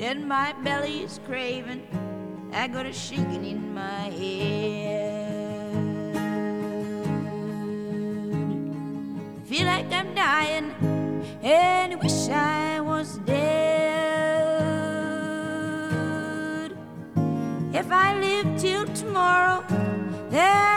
and my belly is craving. I got a shaking in my head. Feel like I'm dying and wish I was dead. If I live till tomorrow, there